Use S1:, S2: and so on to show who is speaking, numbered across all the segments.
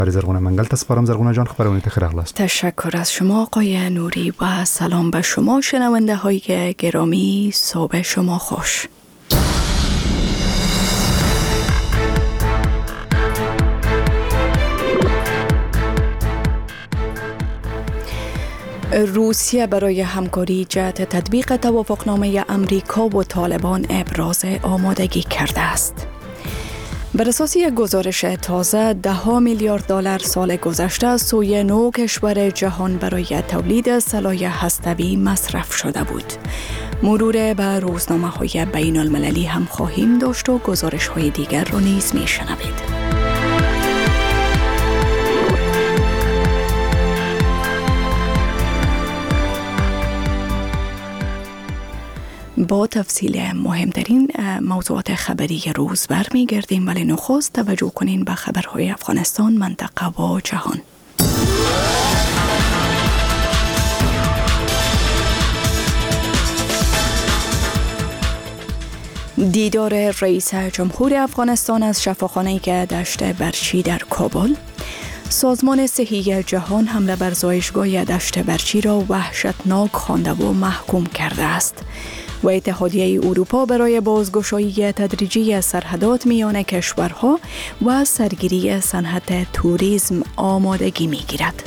S1: زرغونه منگل تسپارم. زرغونه جان، خبرونه خیر اخلاص.
S2: تشکر از شما آقای نوری و سلام به شما شنونده های گرامی. صبح شما خوش. روسیه برای همکاری جهت تطبیق توافقنامه امریکا و طالبان ابراز آمادگی کرده است. بر اساس یک گزارش تازه، $10 میلیارد سال گذشته از سوی 9 کشور جهان برای تولید سلاح هسته‌ای مصرف شده بود. مرور به روزنامه‌های بین المللی هم خواهیم داشت و گزارش‌های دیگر را نیز می‌شنوید. با تفصیل مهمترین موضوعات خبری روز برمیگردیم، ولی نخست توجه کنین به خبرهای افغانستان، منطقه و جهان. دیدار رئیس جمهور افغانستان از شفاخانه دشت برچی در کابل. سازمان صحی جهان حمله بر زایشگاه دشت برچی را وحشتناک خوانده و محکوم کرده است. و اتحادیه اروپا برای بازگشایی تدریجی سرحدات میان کشورها و سرگیری صنعت توریسم آمادگی می‌گیرد.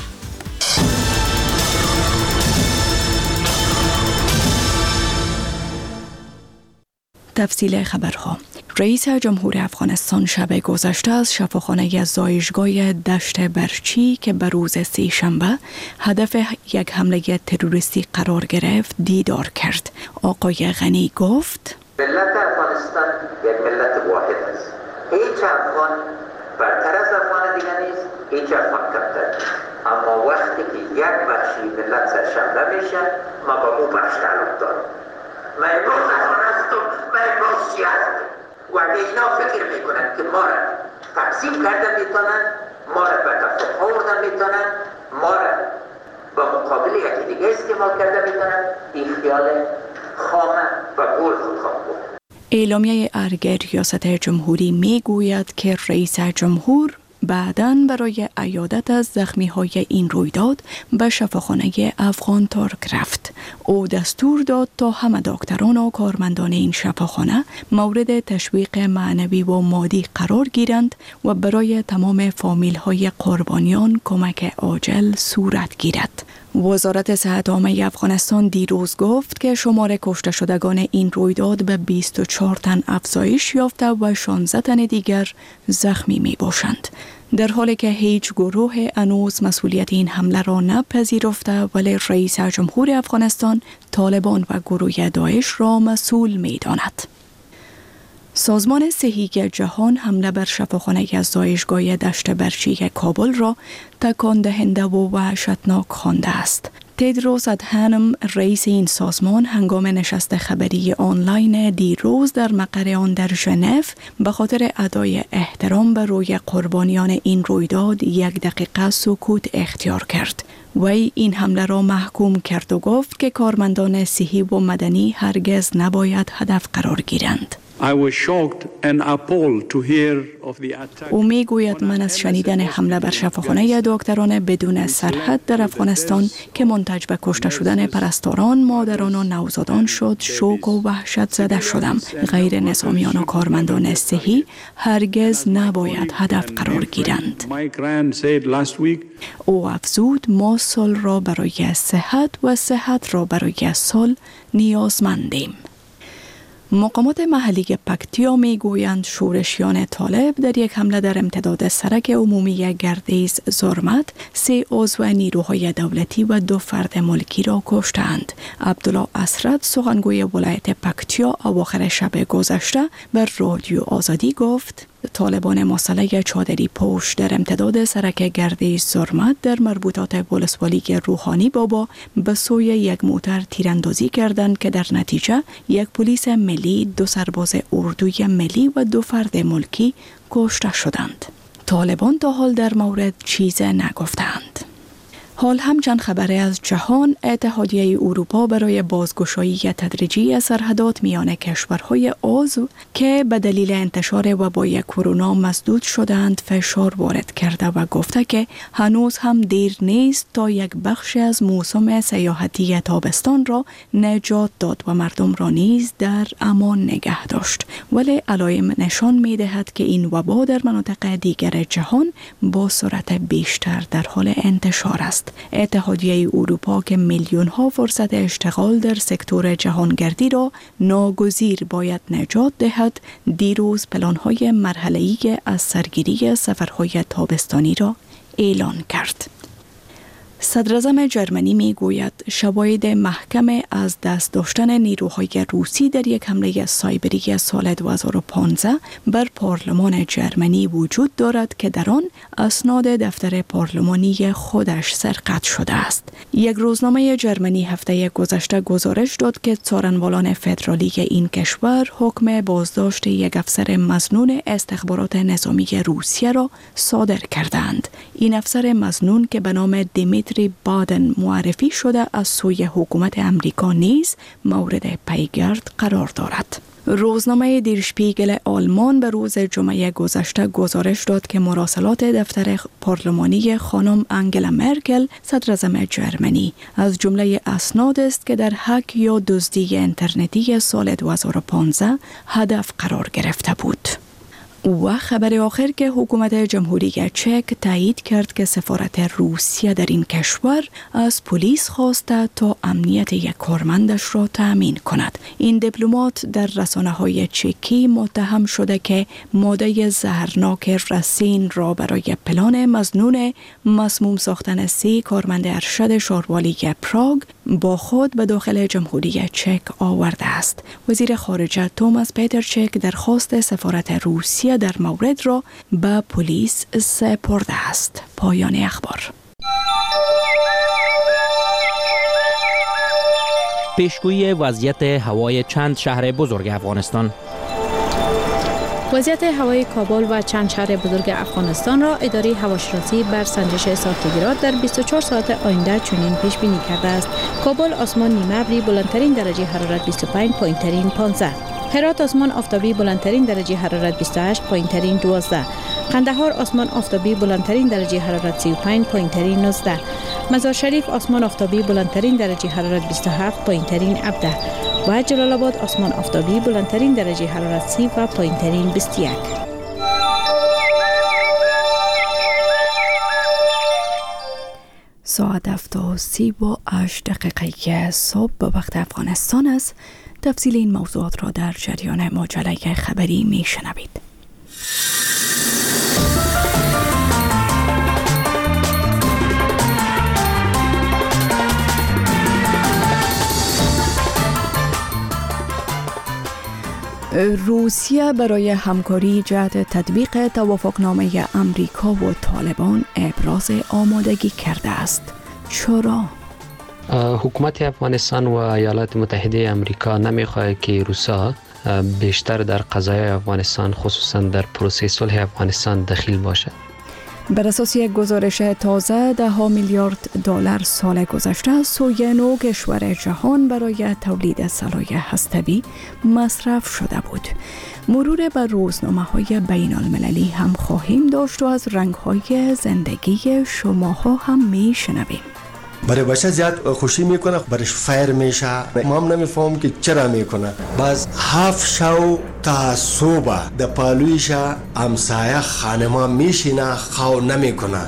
S2: تفصیل خبرها. رئیس جمهور افغانستان شب گذشته از شفاخانه زایشگاه دشت برچی که به روز سه‌شنبه هدف یک حمله تروریستی قرار گرفت دیدار کرد. آقای غنی گفت:
S3: ملت افغانستان یک ملت واحد است. هیچ افغان برتر از افغان دیگر نیست، هیچ افغان کمتر نیست. اما وقتی که یک بخشی ملت سرشنبه میشه، ما با اون بخش تعلق داریم. من امروز افغان هستم، من امروز شیعه هستم. و اگه اینا فکر میکنن که ما را تقسیم کردن میتونن، ما را به تفاهم آوردن میتونن، ما را با مقابل یکی دیگه استعمال کرده میتونن، این خیال خامه و گل خودخواه بود.
S2: اعلامیه ارگ ریاست جمهوری میگوید که رئیس جمهور بعداً برای عیادت از زخمی‌های این رویداد به شفاخانه افغان ترک رفت. او دستور داد تا همه دکتران و کارمندان این شفاخانه مورد تشویق معنوی و مادی قرار گیرند و برای تمام فامیل‌های قربانیان کمک عاجل صورت گیرد. وزارت صحت عامه افغانستان دیروز گفت که شمار کشته شدگان این رویداد به 24 تن افزایش یافته و 16 تن دیگر زخمی می باشند. در حالی که هیچ گروه هنوز مسئولیت این حمله را نپذیرفته، ولی رئیس جمهور افغانستان طالبان و گروه داعش را مسئول می داند. سازمان صحی جهان حمله بر شفاخانه زایشگاه دشت برچی کابل را تکان دهنده و وحشتناک خوانده است. تدروس ادهانم رئیس این سازمان هنگام نشست خبری آنلاین دیروز در مقر آن در ژنو به خاطر ادای احترام به روی قربانیان این رویداد 1 دقیقه سکوت اختیار کرد. وی این حمله را محکوم کرد و گفت که کارمندان صحی و مدنی هرگز نباید هدف قرار گیرند. او میگوید من از شنیدن حمله بر شفاخانه دکتران بدون سرحد در افغانستان که منتج به کشته شدن پرستاران، مادران و نوزادان شد شوک و وحشت زده شدم. غیر نظامیان و کارمندان صحی هرگز نباید هدف قرار گیرند. او افزود ما صلح را برای صحت و صحت را برای صلح نیازمندیم. مقامات محلی پکتیا میگویند شورشیان طالب در یک حمله در امتداد سرک عمومی گردیز زرمت 3 عضو نیروهای دولتی و 2 فرد ملکی را کشتند. عبدالله اسرد سخنگوی ولایت پکتیا اواخر شب گذشته بر رادیو آزادی گفت طالبان مسلح چادری پوش در امتداد سرک گردیز زرمت در مربوطات ولسوالی روحانی بابا به سوی یک موتر تیراندازی کردند که در نتیجه 1 پلیس ملی، 2 سرباز اردوی ملی و 2 فرد ملکی کشته شدند. طالبان تا حال در مورد چیز نگفتند. حال هم چند خبری از جهان. اتحادیه اروپا برای بازگشایی تدریجی سرحدات میان کشورهای عضو که به دلیل انتشار وبای کرونا مسدود شدند فشار وارد کرده و گفته که هنوز هم دیر نیست تا یک بخش از موسم سیاحتی تابستان را نجات داد و مردم را نیز در امان نگه داشت. ولی علائم نشان می دهد که این وبا در مناطق دیگر جهان با سرعت بیشتر در حال انتشار است. اتحادیه اروپا که میلیون ها فرصت اشتغال در سکتور جهانگردی را ناگزیر باید نجات دهد، دیروز پلان‌های مرحله‌ای از سرگیری سفرهای تابستانی را اعلان کرد. صدراعظم جرمنی می گوید شواهد محکم از دست داشتن نیروهای روسی در یک حمله سایبری سال 2015 بر پارلمان جرمنی وجود دارد که در آن اسناد دفتر پارلمانی خودش سرقت شده است. یک روزنامه جرمنی هفته گذشته گزارش داد که څارنوالان فدرالی این کشور حکم بازداشت یک افسر مظنون استخبارات نظامی روسیه را صادر کردند. این افسر مظنون که به نام دیمیتری بادن معرفی شده از سوی حکومت امریکا نیز مورد پیگرد قرار دارد. روزنامه دیر شپیگل آلمان به روز جمعه گذشته گزارش داد که مراسلات دفتر پارلمانی خانم انگلا مرکل صدراعظم جرمنی از جمله اسناد است که در هک یا دزدی اینترنتی سال 2015 هدف قرار گرفته بود. و خبر آخر که حکومت جمهوری چک تایید کرد که سفارت روسیه در این کشور از پلیس خواسته تا امنیت یک کارمندش را تأمین کند. این دیپلمات در رسانه‌های چکی متهم شده که ماده زهرناک رسین را برای پلان مظنون مسموم ساختن 3 کارمند ارشد شاروالی پراگ با خود به داخل جمهوری چک آورده است. وزیر خارجه توماس پیترچک درخواست سفارت روسیه در مورد را به پلیس سپرده است. پایان اخبار.
S4: پیشگویی وضعیت هوای چند شهر بزرگ افغانستان.
S5: وضعیت هوای کابل و چند شهر بزرگ افغانستان را اداره هواشناسی بر سنجش سانتیگراد در 24 ساعت آینده چنین پیش بینی کرده است. کابل آسمان نیمه ابری، بلندترین درجه حرارت 25، پایینترین 15. هرات آسمان آفتابی، بلندترین درجه حرارت 28، پایینترین 12. قندهار آسمان آفتابی، بلندترین درجه حرارت 35، پایینترین 19. مزار شریف آسمان آفتابی، بلندترین درجه حرارت 27، پایینترین 17. و جلال آباد آسمان آفتابی، بلندترین درجه حرارت 30 و پایینترین 21.
S2: ساعت 7:38 صبح به وقت افغانستان است. تفصیل این موضوعات را در جریان مجله خبری می شنوید. روسیه برای همکاری جهت تطبیق توافقنامه امریکا و طالبان ابراز آمادگی کرده است. چرا؟
S6: حکومت افغانستان و ایالات متحده امریکا نمیخواهد که روسا بیشتر در قضایای افغانستان خصوصا در پروسه صلح افغانستان دخیل باشد.
S2: بر اساس یک گزارش تازه 10 میلیارد دلار سال گذشته از سوی 9 کشور جهان برای تولید سلاح هسته‌ای مصرف شده بود. مرور بر روزنامه‌های بین‌المللی هم خواهیم داشت و از رنگ‌های زندگی شماها هم می‌شنویم.
S7: برای بچه زیاد خوشی میکنه، برش فیر میشه. ما هم نمیفهم که چرا میکنه. باز 7 شو تا صبح در پالویش همسایه خانما میشینه، خو نمیکنه.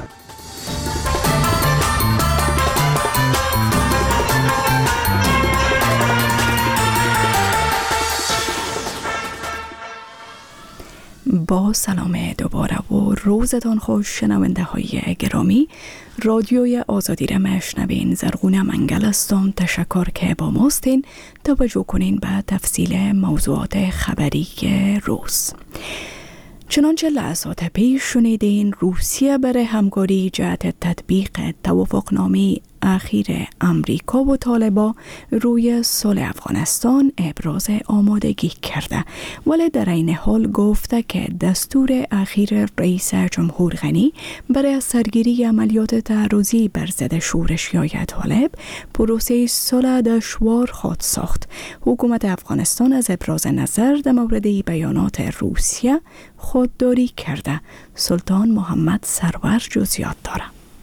S2: با سلام دوباره و روزتان خوش شنونده های گرامی. رادیوی آزادی را میشنوین. زرغونه منگل هستم. تشکر که با ماستین. توجه کنین به تفصیل موضوعات خبری روز. چنانچه لحظات پیش شنیدین، روسیه برای همکاری جهت تطبیق توافقنامه اخیر امریکا و طالبان روی صلح افغانستان ابراز آمادگی کرده، ولی در این حال گفته که دستور اخیر رئیس جمهور غنی برای سرگیری عملیات تعرضی بر ضد شورشیای طالب پروسه صلح دشوار خواهد ساخت. حکومت افغانستان از ابراز نظر در مورد بیانات روسیه خودداری کرده. سلطان محمد سرور جزئیات دارد.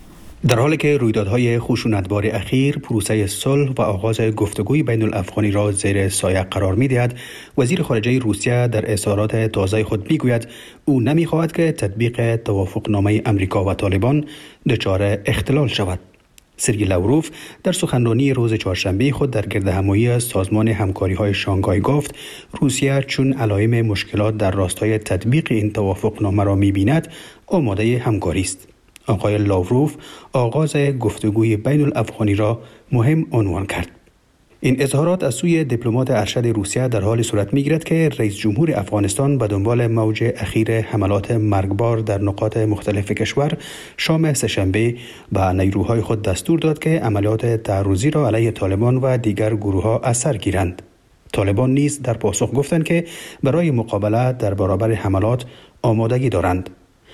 S1: در حالی که رویدادهای خشونتبار اخیر پروسه صلح و آغاز گفتگوی بین الافغانی را زیر سایه قرار می‌دهد، وزیر خارجه روسیه در اظهارات تازه خود می‌گوید او نمی‌خواهد که تطبیق توافقنامه امریکا و طالبان دچار اختلال شود. سرگئی لاوروف در سخنرانی روز چهارشنبه خود در گردهمایی سازمان همکاری‌های شانگهای گفت روسیه چون علائم مشکلات در راستای تطبیق این توافقنامه را می‌بیند آماده همکاری است. آقای لاوروف آغاز گفتگوی بین الافغانی را مهم عنوان کرد. این اظهارات از سوی دیپلمات ارشد روسیه در حال صورت می‌گیرد که رئیس جمهور افغانستان به دنبال موج اخیر حملات مرگبار در نقاط مختلف کشور شام سه‌شنبه به نیروهای خود دستور داد که عملیات تعرضی را علیه طالبان و دیگر گروه‌ها از سر گیرند. طالبان نیز در پاسخ گفتند که برای مقابله در برابر حملات آمادگی دارند.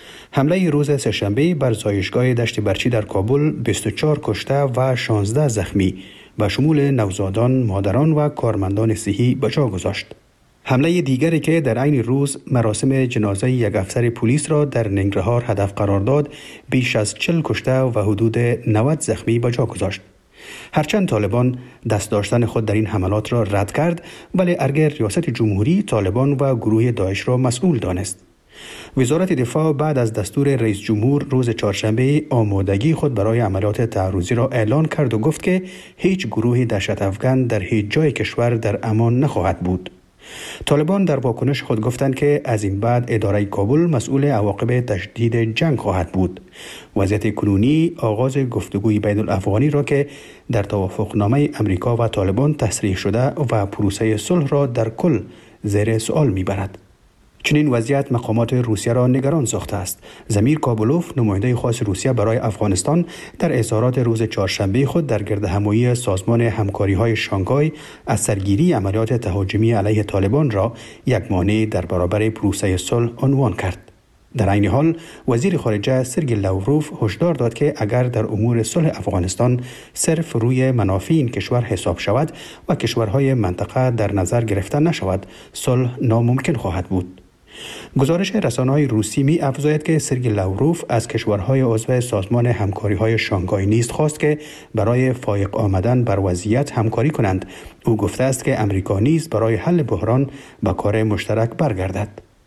S1: حمله روز سه‌شنبه بر زایشگاه دشت برچی در کابل 24 کشته و 16 زخمی به شمول نوزادان، مادران و کارمندان صحی به جا گذاشت. حمله دیگری که در عین روز مراسم جنازه یک افسر پلیس را در ننگرهار هدف قرار داد، بیش از 40 کشته و حدود 90 زخمی به جا گذاشت. هرچند طالبان دست داشتن خود در این حملات را رد کرد، ولی ارگه ریاست جمهوری طالبان و گروه داعش را مسئول دانست. وزارت دفاع بعد از دستور رئیس جمهور روز چهارشنبه آمادگی خود برای عملیات تعرضی را اعلان کرد و گفت که هیچ گروه دهشت افکن در هیچ جای کشور در امان نخواهد بود. طالبان در واکنش خود گفتند که از این بعد اداره کابل مسئول عواقب تشدید جنگ خواهد بود. وضعیت کنونی آغاز گفتگوی بین الافغانی را که در توافقنامه امریکا و طالبان تصریح شده و پروسه صلح را در کل زیر سوال میبرد. چنین وضعیت مقامات روسیه را نگران ساخته است. زمیر کابلوف، نماینده خاص روسیه برای افغانستان، در اظهارات روز چهارشنبه خود در گردهمایی سازمان همکاری‌های شانگهای از سرگیری عملیات تهاجمی علیه طالبان را یک مانع در برابر پروسه صلح عنوان کرد. در عین حال وزیر خارجه سرگئی لاوروف هشدار داد که اگر در امور صلح افغانستان صرف روی منافع این کشور حساب شود و کشورهای منطقه در نظر گرفته نشود، صلح ناممکن خواهد بود. گزارش رسانه‌های روسی می افزاید که سرگئی لاوروف از کشورهای عضو سازمان همکاری‌های شانگهای نیز خواست که برای فایق آمدن بر وضعیت همکاری کنند. او گفته است که امریکا نیز برای حل بحران به کار مشترک برگردد.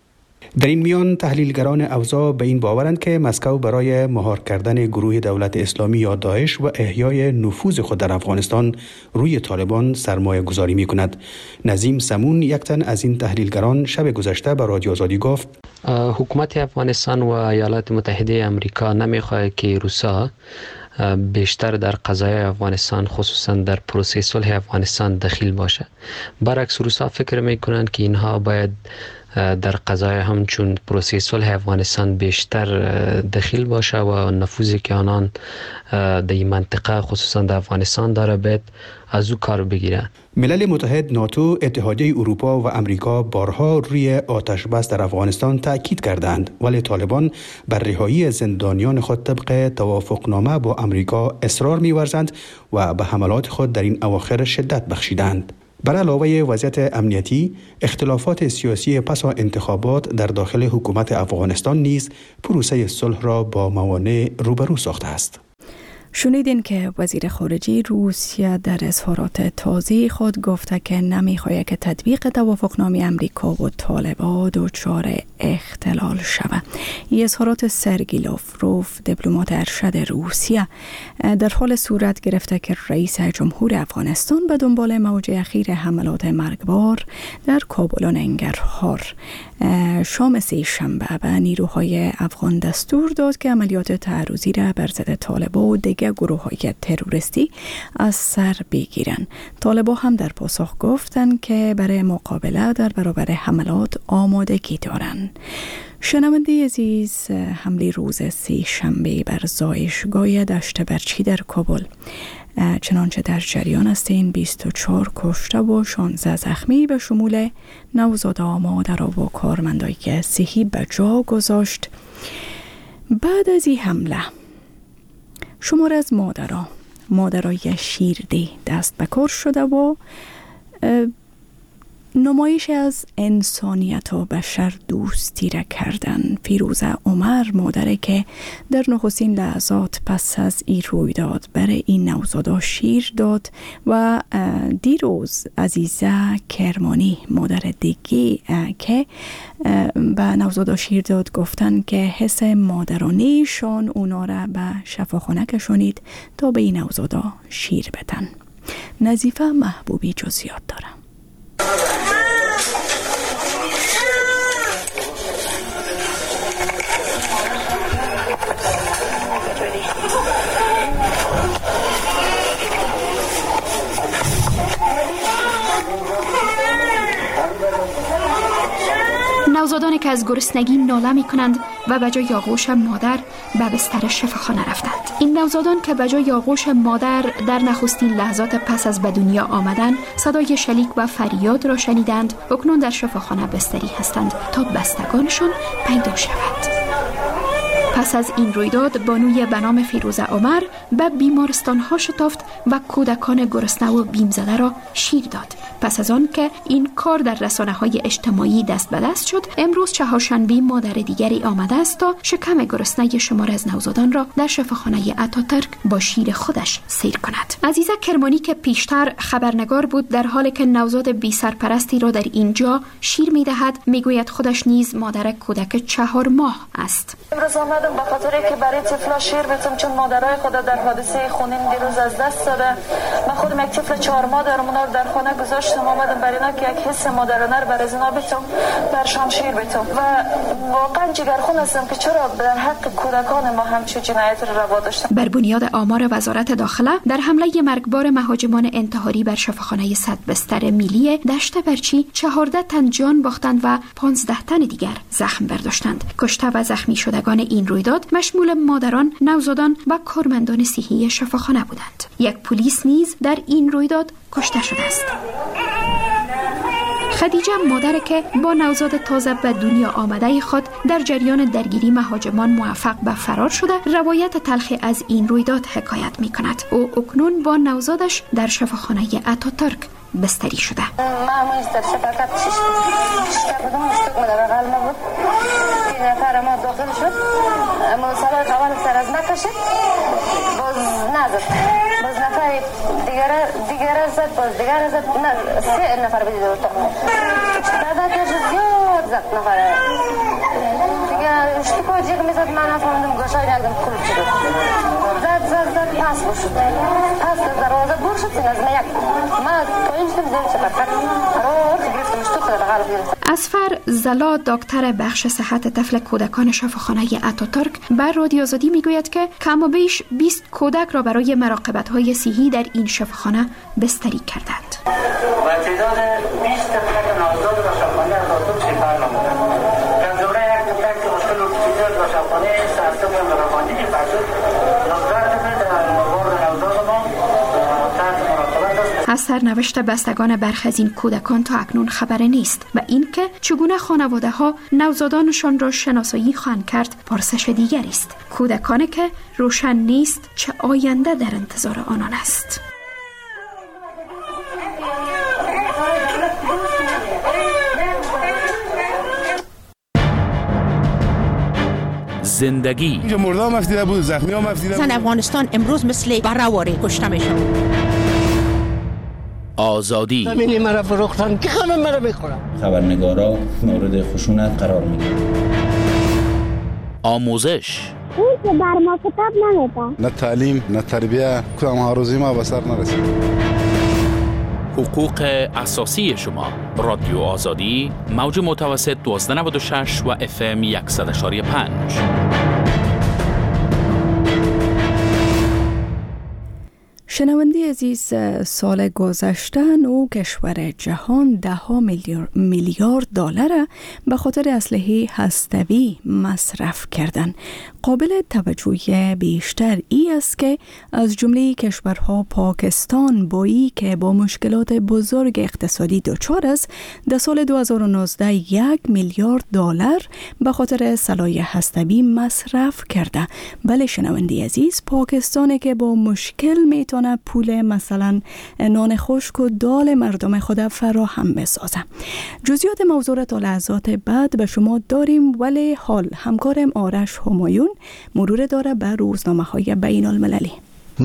S1: در این میان تحلیلگران اوضاع به این باورند که مسکو برای مهار کردن گروه دولت اسلامی یا داعش و احیای نفوذ خود در افغانستان روی طالبان سرمایه گذاری می کند. نظیم سمون، یک تن از این تحلیلگران، شب گذشته به رادیو آزادی گفت
S6: حکومت افغانستان و ایالات متحده آمریکا نمی‌خواهد که روسا بیشتر در قضایای افغانستان، خصوصا در پروسه صلح افغانستان دخیل باشه. برعکس روسا فکر میکنند که اینها باید در قضای همچون پروسه صلح افغانستان بیشتر دخیل باشه و نفوذی که آنان در این منطقه خصوصا در افغانستان داره باید از او کار بگیره.
S1: ملل متحد، ناتو، اتحادیه اروپا و امریکا بارها روی آتش بس در افغانستان تاکید کردند، ولی طالبان بر رهایی زندانیان خود طبق توافقنامه با امریکا اصرار می‌ورزند و به حملات خود در این اواخر شدت بخشیدند. بر علاوه وضعیت امنیتی، اختلافات سیاسی پس از انتخابات در داخل حکومت افغانستان نیز پروسه صلح را با موانع روبرو ساخته است.
S2: شنیدین که وزیر خارجه روسیه در اظهارات تازه خود گفته که نمیخواهد که تطبیق توافقنامه امریکا و طالبان دچار اختلال شود. این اظهارات سرگئی لاوروف، دیپلمات ارشد روسیه، در حال صورت گرفته که رئیس جمهور افغانستان به دنبال موج اخیر حملات مرگبار در کابل و ننگرهار شام سه‌شنبه به نیروهای افغان دستور داد که عملیات تعرضی را بر ضد طالبان و دیگر گروه‌های تروریستی از سر بگیرند. طالبان هم در پاسخ گفتند که برای مقابله در برابر حملات آمادگی دارند. شنونده عزیز، حمله روز سه شنبه بر زایشگاه دشت برچی در کابل چنانچه در جریان هستین 24 کشته و 16 زخمی به شمول نوزاده مادر و کارمندای صحی به جا گذاشت. بعد از این حمله شمار از مادرای شیرده دست به کار شده و نمایش از انسانیت و بشر دوستی را کردن. فیروزه عمر، مادره که در نخستین لحظات پس از این رویداد برای این نوزادا شیر داد و دیروز عزیزه کرمانی، مادر دیگه که به نوزادا شیر داد، گفتن که حس مادرانه‌شان اونا را به شفاخانه کشونید تا به این نوزادا شیر بدن. نظیفه محبوبی جزئیات داره.
S8: نوزادانی که از گرسنگی ناله می کنند و به جای آغوش مادر به بستر شفاخانه رفتند. این نوزادان که به جای آغوش مادر در نخستین لحظات پس از به دنیا آمدن صدای شلیک و فریاد را شنیدند، اکنون در شفاخانه بستری هستند تا بستگانشان پیدا شود. پس از این رویداد بانوی به نام فیروزه عمر به بیمارستان ها شتافت و کودکان گرسنه و بیم زده را شیر داد. پس از آن که این کار در رسانه های اجتماعی دست به دست شد، امروز چهارشنبه مادر دیگری آمده است تا شکم گرسنه شمار از نوزادان را در شفاخانه اتاتورک با شیر خودش سیر کند. عزیزه کرمانی که پیشتر خبرنگار بود، در حالی که نوزاد بی سرپرستی را در اینجا شیر می‌دهد، میگوید خودش نیز مادر کودک 4 ماه است.
S9: امروز آمدم به خاطر که برای طفلا شیر بدم، چون مادرای خود در حادثه خونین دیروز از دست داده. من خودم یک طفل 4 ماه دارم، اونا رو در خانه گذاشتم، آمدم برای اینا که یک حس مادرانه رو برای اینا بدم، برشان شیر بدم و واقعا جگرخون هستم که چرا در حق کودکان ما همچین جنایت رو روا داشتن.
S8: بر بنیاد آمار وزارت داخله، در حمله مرگبار مهاجمان انتحاری بر شفاخانه 100 بستر میلی دشت برچی 14 تن جان باختند و 15 تن دیگر زخم برداشتند. کشته و زخمی شدگان این رویداد مشمول مادران، نوزادان و کارمندان صحی شفاخانه بودند. یک پلیس نیز در این رویداد کشته شده است. خدیجه، مادر که با نوزاد تازه به دنیا آمده خود در جریان درگیری مهاجمان موفق به فرار شده، روایت تلخی از این رویداد حکایت می کند. او اکنون با نوزادش در شفاخانه اتاتورک بستری شده.
S9: معمولی در شفاکت شکر بودم، مشتق مدر غل نبود. 3 نفر ما داخل شد، اما سالای قوال سر از نکشد، باز نزد. باز نفر دیگر زد، باز دیگر زد، 3 نفر بدید رو تا. بعد کشد زیاد زد نفره. دیگر اشتکو جیغ میزد، من نفهمدم گوشای نگم کل شد. زد پاس بشد. پاس دروازه بور شد، سین از میک. ما پایینشتم زیر شفاکت. قرار گرفتم اشتک در غالب گرفتم.
S8: اسفر زلا، دکتر بخش صحت طفل کودکان شفاخانه اتاتورک، بر رادیو آزادی میگوید که کم و بیش 20 کودک را برای مراقبت‌های صحی در این شفاخانه بستری کردند.
S10: و تعداد 20 طفل نوزاد در شفاخانه اتاتورک سپر نمودند. در جمله یک کودک که مشکل ارتوپیدی در شفاخانه سرطان مراقبتی فرزود 19 طفل در مورد نوزاد ما تحت مراقبت است.
S8: از سرنوشت بستگان برخی از این کودکان تا اکنون خبری نیست و اینکه چگونه خانواده ها نوزادانشان را شناسایی خواهند کرد پرسش دیگری است. کودکانی که روشن نیست چه آینده در انتظار آنان است.
S11: زندگی
S12: اینجا مرده هم افتیده بود، زخمی هم افتیده بود.
S13: زن افغانستان امروز مثل برهواری کشته میشن.
S11: آزادی
S14: زمینی مرا فروختن که خانم مرا بخورم.
S15: خبرنگارا مورد خشونت قرار میگیرن.
S11: آموزش
S16: اون که بر ما کتاب نمیده.
S12: نه تعلیم نه تربیه، کدام هاروزی ما به سر نرسید.
S11: حقوق اساسی شما. رادیو آزادی، موج متوسط 1296 و FM 100.5.
S2: شنونده عزیز، سال گذشته 9 کشور جهان 10 میلیارد دلار به خاطر اسلحه هسته‌ای مصرف کردند. قابل توجه بیشتر ای است که از جمله کشورها پاکستان بایی که با مشکلات بزرگ اقتصادی دچار است، در سال 2019 1 میلیارد دلار به خاطر سلاح هسته‌ای مصرف کرده. بله شنونده عزیز، پاکستانی که با مشکل میتونه پول مثلا نان خشک و دال مردم خود فراهم بسازه. جزئیات موضوع تا لحظات بعد به شما داریم، ولی حال همکارم آرش همایون مرور داره بر روزنامه‌های بین المللی.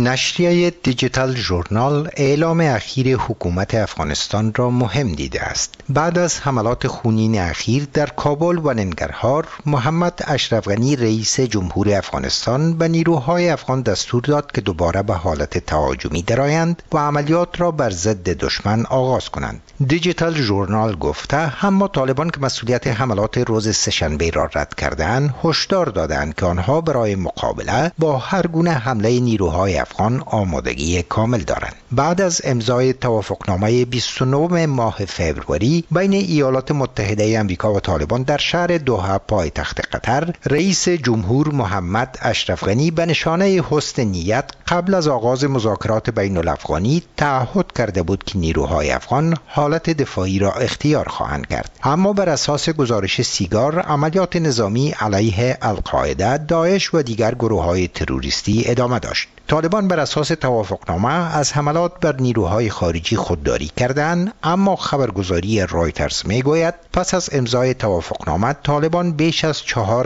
S17: نشریه دیجیتال ژورنال اعلام اخیر حکومت افغانستان را مهم دیده است. بعد از حملات خونین اخیر در کابل و ننگرهار، محمد اشرف غنی رئیس جمهور افغانستان به نیروهای افغان دستور داد که دوباره به حالت تهاجمی درآیند و عملیات را بر ضد دشمن آغاز کنند. دیجیتال ژورنال گفته اما طالبان که مسئولیت حملات روز سه‌شنبه را رد کردند، هشدار دادند که آنها برای مقابله با هر گونه حمله نیروهای افغان آمادگی کامل دارند. بعد از امضای توافقنامه 29 ماه فوریه بین ایالات متحده آمریکا و طالبان در شهر دوحه پایتخت قطر، رئیس جمهور محمد اشرف غنی به نشانه حسن نیت قبل از آغاز مذاکرات بین الافغانی تعهد کرده بود که نیروهای افغان حالت دفاعی را اختیار خواهند کرد. اما بر اساس گزارش سیگار، عملیات نظامی علیه القاعده، داعش و دیگر گروه‌های تروریستی ادامه داشت. طالبان بر اساس توافقنامه از حملات بر نیروهای خارجی خودداری کردند، اما خبرگزاری رایترز میگوید پس از امضای توافقنامه طالبان بیش از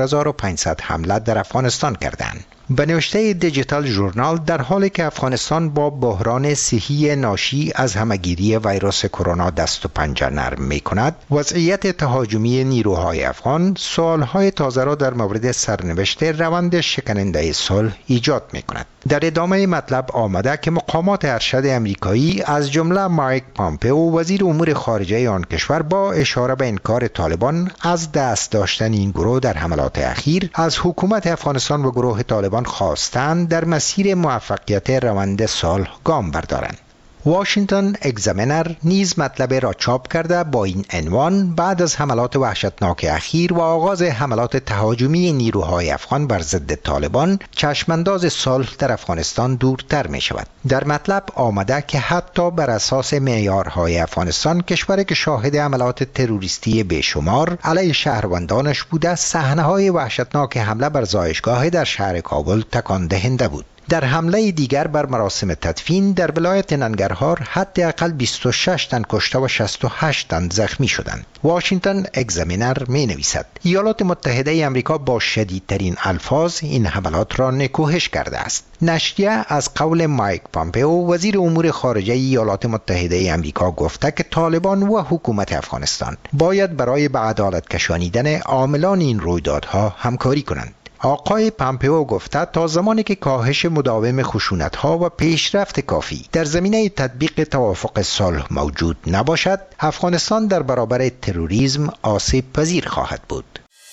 S17: 4500 حمله در افغانستان کردند. به نوشته دیجیتال ژورنال، در حالی که افغانستان با بحران صحی ناشی از همهگیری ویروس کرونا دست و پنجه نرم می کند، وضعیت تهاجمی نیروهای افغان سوالهای تازه را در مورد سرنوشت روند شکننده صلح ایجاد می کند. در ادامه مطلب آمده که مقامات ارشد امریکایی از جمله مایک پامپئو وزیر امور خارجه آن کشور با اشاره به انکار طالبان از دست داشتن این گروه در حملات اخیر، از حکومت افغانستان و گروه طالبان خواستند در مسیر موفقیت روند صلح گام بردارند. واشنگتن اگزامینر نیز مطلب را چاپ کرده با این عنوان: بعد از حملات وحشتناک اخیر و آغاز حملات تهاجمی نیروهای افغان بر ضد طالبان، چشمانداز صلح در افغانستان دورتر می شود. در مطلب آمده که حتی بر اساس معیارهای افغانستان، کشوری که شاهد حملات تروریستی بیشمار علیه شهروندانش بوده، صحنه‌های وحشتناک حمله بر زایشگاه در شهر کابل تکان دهنده بود. در حمله دیگر بر مراسم تدفین در ولایت ننگرهار حداقل 26 تن کشته و 68 تن زخمی شدند. واشنگتن اگزامینر می نویسد ایالات متحده آمریکا با شدیدترین الفاظ این حملات را نکوهش کرده است. نشریه از قول مایک پامپئو وزیر امور خارجه ایالات متحده آمریکا گفته که طالبان و حکومت افغانستان باید برای به عدالت کشانیدن عاملان این رویدادها همکاری کنند. آقای پامپئو گفته تا زمانی که کاهش مداوم خشونت‌ها و پیشرفت کافی در زمینه تطبیق توافق صلح موجود نباشد، افغانستان در برابر تروریسم آسیب پذیر خواهد بود.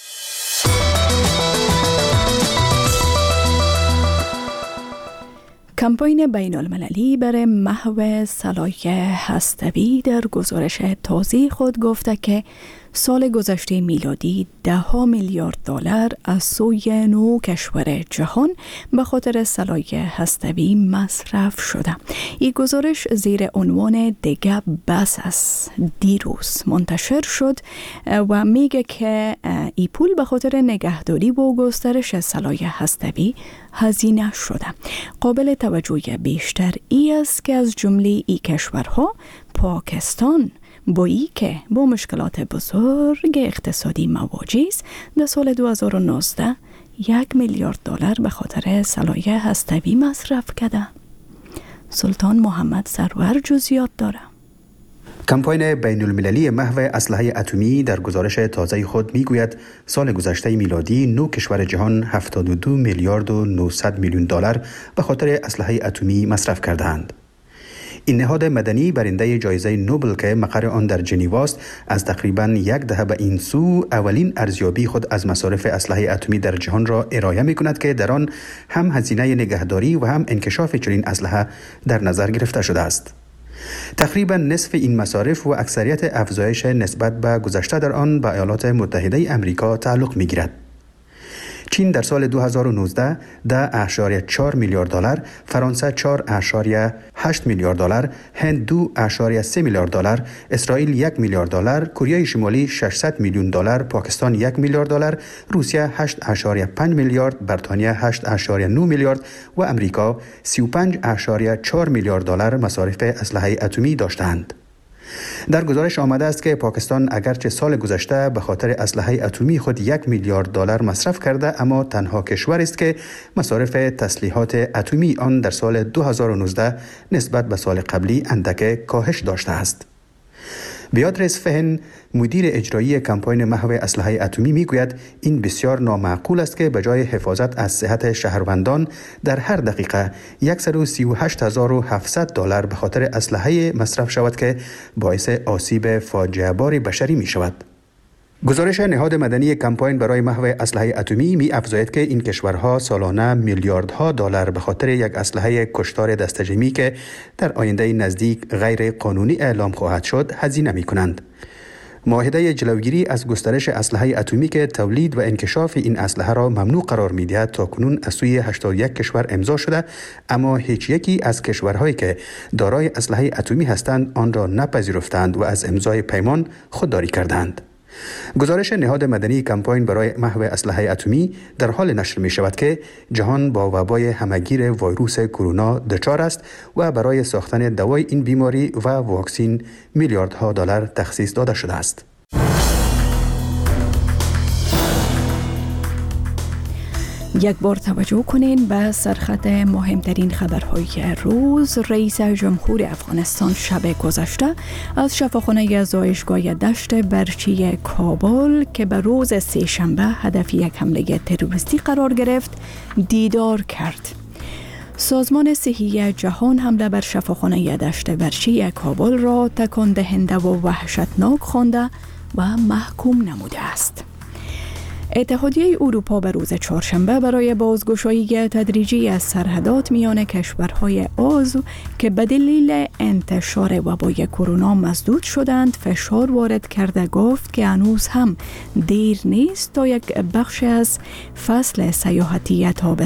S2: کمپاین بین المللی برای محو سلاح هسته‌ای در گزارش تازه خود گفته که سال گذشته میلادی 10 میلیارد دلار از سوی 9 کشور جهان به خاطر سلاح هسته‌ای مصرف شده. این گزارش زیر عنوان دیگه بس است دیروز منتشر شد و میگه که این پول به خاطر نگهداری و گسترش سلاح هسته‌ای هزینه شده. قابل توجه بیشتر ای است که از جمله این کشورها پاکستان بایی که با مشکلات بزرگ اقتصادی مواجه است، در سال 2019 1 میلیارد دلار به خاطر سلاح هسته‌ای مصرف کرده. سلطان محمد سرور جزئیات داره.
S1: کمپاین بین المللی محو اسلحه اتمی در گزارش تازه خود میگوید سال گذشته میلادی 9 کشور جهان 72 میلیارد و 900 میلیون دلار به خاطر اسلحه اتمی مصرف کردند. این نهاد مدنی برنده جایزه نوبل که مقر آن در ژنو است، از تقریباً 1 دهه به این سو اولین ارزیابی خود از مصارف اسلحه اتمی در جهان را ارائه می‌کند که در آن هم هزینه نگهداری و هم انکشاف چنین اسلحه در نظر گرفته شده است. تقریبا نصف این مصارف و اکثریت افزایش نسبت به گذشته در آن به ایالات متحده آمریکا تعلق می‌گیرد. چین در سال 2019 $10.4 میلیارد، فرانسه $4.8 میلیارد، هند $2.3 میلیارد، اسرائیل $1 میلیارد، کره شمالی $600 میلیون، پاکستان $1 میلیارد، روسیه $8.5 میلیارد، بریتانیا $8.9 میلیارد و امریکا $35.4 میلیارد مصارف اسلحه اتمی داشتند. در گزارش آمده است که پاکستان اگرچه سال گذشته به خاطر اسلحه اتمی خود $1 میلیارد مصرف کرده، اما تنها کشور است که مصارف تسلیحات اتمی آن در سال 2019 نسبت به سال قبلی اندک کاهش داشته است. بیاتریس فهن، مدیر اجرایی کمپاین محو اسلحه اتمی میگوید این بسیار نامعقول است که به جای حفاظت از صحت شهروندان در هر دقیقه $138,700 به خاطر اسلحه مصرف شود که باعث آسیب فاجعه بار بشری می شود. گزارش نهاد مدنی کمپاین برای محو اسلحه اتمی می افزاید که این کشورها سالانه میلیاردها دلار به خاطر یک اسلحه کشتار دستجمعی که در آینده نزدیک غیر قانونی اعلام خواهد شد هزینه می کنند. معاهده جلوگیری از گسترش اسلحه اتمی که تولید و انکشاف این اسلحه را ممنوع قرار می‌دهد تاکنون از سوی 81 کشور امضا شده، اما هیچ یکی از کشورهایی که دارای اسلحه اتمی هستند آن را نپذیرفتند و از امضای پیمان خودداری کردند. گزارش نهاد مدنی کمپاین برای محو اسلحه اتمی در حال نشر می شود که جهان با وبای همهگیر ویروس کرونا دچار است و برای ساختن دوای این بیماری و واکسین میلیاردها دلار تخصیص داده شده است.
S2: یک بار توجه کنین به سرخط مهمترین خبرهای روز. رئیس جمهور افغانستان شب گذشته از شفاخانه زایشگاه دشت برچی کابل که به روز سه‌شنبه هدف یک حمله تروریستی قرار گرفت دیدار کرد. سازمان صحی جهان حمله بر شفاخانه دشت برچی کابل را تکان دهنده و وحشتناک خوانده و محکوم نموده است. اتحادیه اروپا به روز چهارشنبه برای بازگشایی تدریجی از سرحدات میان کشورهای عضو که به دلیل انتشار وبای کرونا مسدود شدند فشار وارد کرده گفت که هنوز هم دیر نیست تا یک بخش از فصل سیاحتی تابستان